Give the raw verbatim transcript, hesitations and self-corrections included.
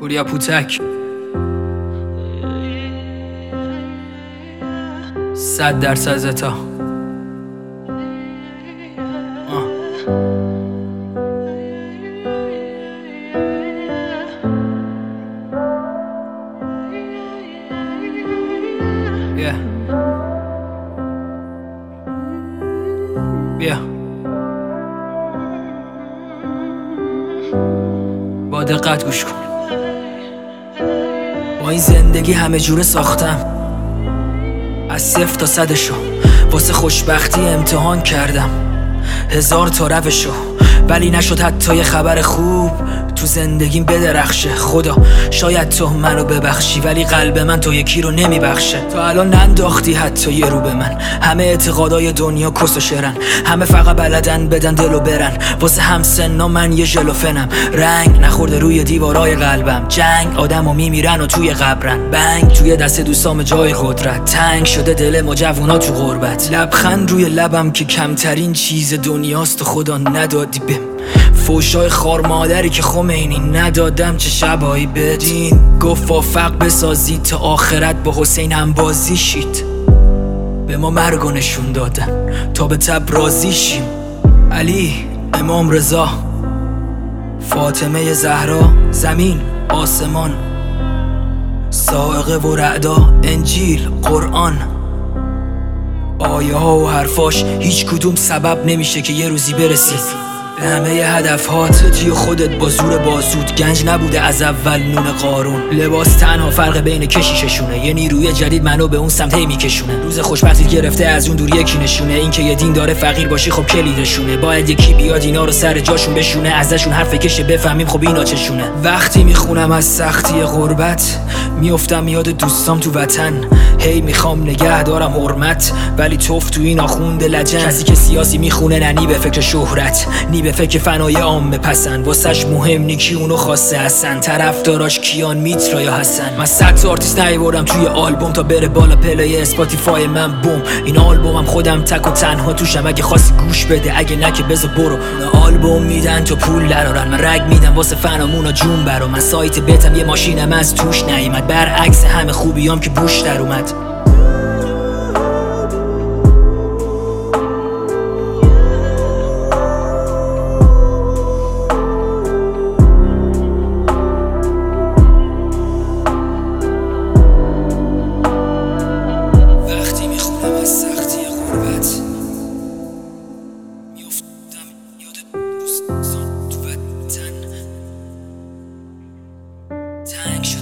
پوریا پوتک صد درصد زتا بیا بیا با دقت گوش کن. با این زندگی همه جوره ساختم، از صفر تا صدشو واسه خوشبختی امتحان کردم، هزار تا روشو، ولی نشد حتی یه خبر خوب تو زندگیم بدرخشه. خدا شاید تو منو ببخشی، ولی قلب من تو یکی رو نمیبخشه. تا الان ننداختی حتی یه رو به من. همه اعتقادای دنیا کس و شرن، همه فقط بلدن بدن دلو برن. واسه همسنا من یه ژلوفنم، رنگ نخورده روی دیوارای قلبم. جنگ آدمو میمیرن و توی قبرن، بنگ توی دست دوستام جای قدرت. تنگ شده دل ما جوونا تو غربت، لبخند روی لبم که کمترین چیز دنیاست و خدا ندادی بهم. فوشای خار مادری که خمینی ندادم، چه شبایی بدین. گفت وافق بسازید تا آخرت با حسین هم بازی شید. به ما مرگو نشون دادن تا به تب راضی شیم. علی، امام رضا، فاطمه زهرا، زمین، آسمان، صاعقه و رعدا، انجیل، قرآن، آیه ها و حرفاش هیچ کدوم سبب نمیشه که یه روزی برسی به همه هدفهات. تی و خودت با زور بازود، گنج نبوده از اول نون قارون. لباس تنها فرق بین کشیششونه، یه نیروی جدید منو به اون سمت هی میکشونه. روز خوشبختی گرفته از اون دور یکی نشونه، این که یه دین داره فقیر باشی خب کلیدشونه. باید یکی بیاد اینا رو سر جاشون بشونه، ازشون حرف کشه بفهمیم خب اینا چشونه. وقتی میخونم از سختی غربت، میافتم یاد دوستام تو وطن. هی میخوام نگه دارم حرمت، ولی توف تو این آخوند لجن. کسی که سیاسی میخونه ننی به فکر شهرت، نی به فکر فنای عامه پسند. واسش مهم نی کی اونو خواسته هستن، طرفداراش کیان میترا یا حسن. من صد تا آرتیست نیاوردم توی آلبوم تا بره بالا پلی اسپاتیفای من بوم. این آلبومم خودم تک و تنها توشم، اگه خواستی گوش بده، اگه نه که بذار برو. آلبوم میدن تو پول درارن، من رگ میدم واسه فنامونا جون برا. من سایت بتم یه ماشینم از توش نیومد، برعکس همه خوبیام که بوش در اومد. تنگ